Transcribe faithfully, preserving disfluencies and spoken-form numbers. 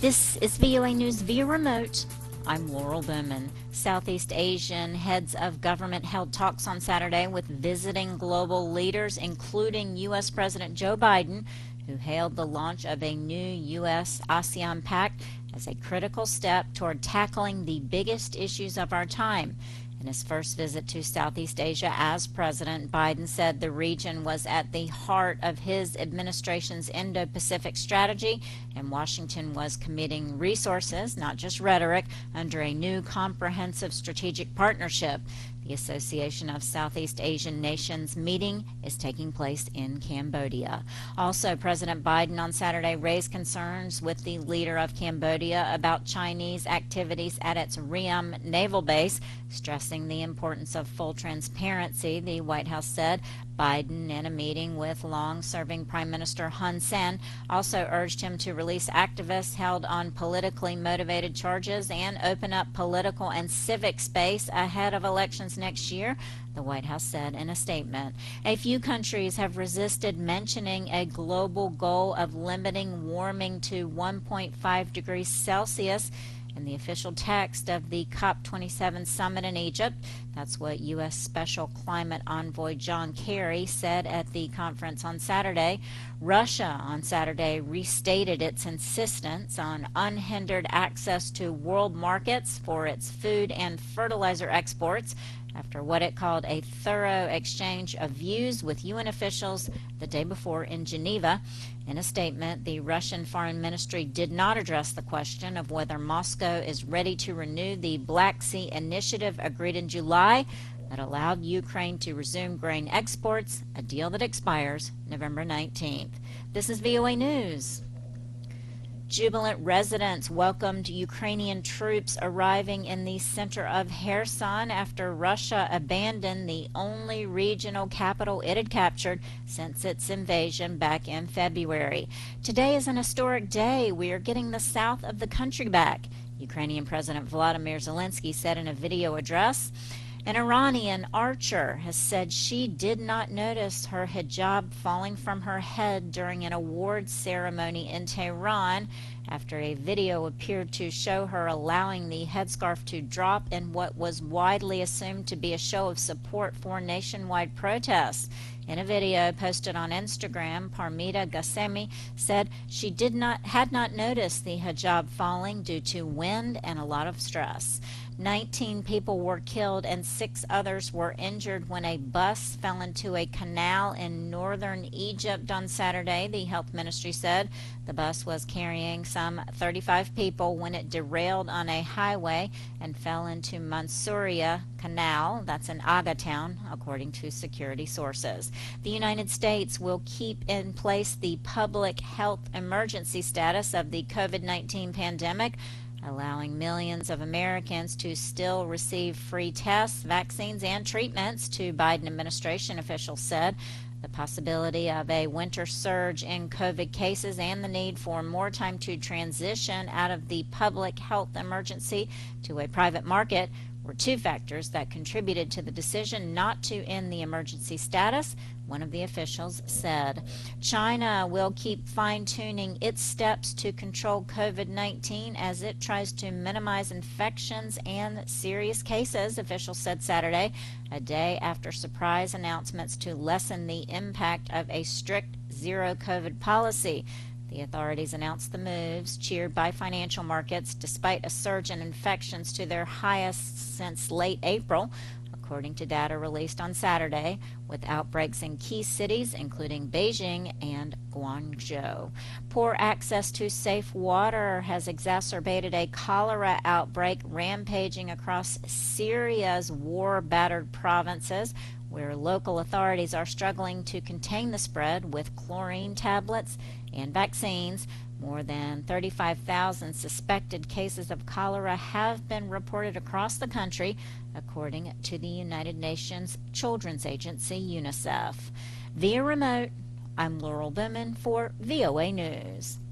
This is V O A News via remote. I'm Laurel Bowman. Southeast Asian heads of government held talks on Saturday with visiting global leaders, including U S President Joe Biden, who hailed the launch of a new U S ASEAN pact as a critical step toward tackling the biggest issues of our time. In his first visit to Southeast Asia as president, Biden said the region was at the heart of his administration's Indo-Pacific strategy, and Washington was committing resources, not just rhetoric, under a new comprehensive strategic partnership. The Association of Southeast Asian Nations meeting is taking place in Cambodia. Also, President Biden on Saturday raised concerns with the leader of Cambodia about Chinese activities at its Ream naval base, stressing the importance of full transparency, the White House said. Biden, in a meeting with long-serving Prime Minister Hun Sen, also urged him to release activists held on politically motivated charges and open up political and civic space ahead of elections next year, the White House said in a statement. A few countries have resisted mentioning a global goal of limiting warming to one point five degrees Celsius in the official text of the COP twenty-seven summit in Egypt. That's what U S Special Climate Envoy John Kerry said at the conference on Saturday. Russia on Saturday restated its insistence on unhindered access to world markets for its food and fertilizer exports after what it called a thorough exchange of views with U N officials the day before in Geneva. In a statement, the Russian Foreign Ministry did not address the question of whether Moscow is ready to renew the Black Sea Initiative agreed in July that allowed Ukraine to resume grain exports, a deal that expires November nineteenth. This is V O A News. Jubilant residents welcomed Ukrainian troops arriving in the center of Kherson after Russia abandoned the only regional capital it had captured since its invasion back in February. Today is an historic day. We are getting the south of the country back, Ukrainian President Volodymyr Zelensky said in a video address. An Iranian archer has said she did not notice her hijab falling from her head during an awards ceremony in Tehran after a video appeared to show her allowing the headscarf to drop in what was widely assumed to be a show of support for nationwide protests. In a video posted on Instagram, Parmita Gassemi said she did not had not noticed the hijab falling due to wind and a lot of stress. nineteen people were killed and six others were injured when a bus fell into a canal in northern Egypt on Saturday, the health ministry said. The bus was carrying some thirty-five people when it derailed on a highway and fell into Mansouriya Canal, that's in Aga town, according to security sources. The United States will keep in place the public health emergency status of the COVID nineteen pandemic, allowing millions of Americans to still receive free tests, vaccines, and treatments, two Biden administration officials said. The possibility of a winter surge in COVID cases and the need for more time to transition out of the public health emergency to a private market were two factors that contributed to the decision not to end the emergency status, one of the officials said. China will keep fine-tuning its steps to control COVID nineteen as it tries to minimize infections and serious cases, officials said Saturday, a day after surprise announcements to lessen the impact of a strict zero-COVID policy. The authorities announced the moves, cheered by financial markets, despite a surge in infections to their highest since late April, according to data released on Saturday, with outbreaks in key cities including Beijing and Guangzhou. Poor access to safe water has exacerbated a cholera outbreak rampaging across Syria's war-battered provinces, where local authorities are struggling to contain the spread with chlorine tablets and vaccines. More than thirty-five thousand suspected cases of cholera have been reported across the country, according to the United Nations Children's Agency, UNICEF. Via remote, I'm Laurel Bowman for V O A News.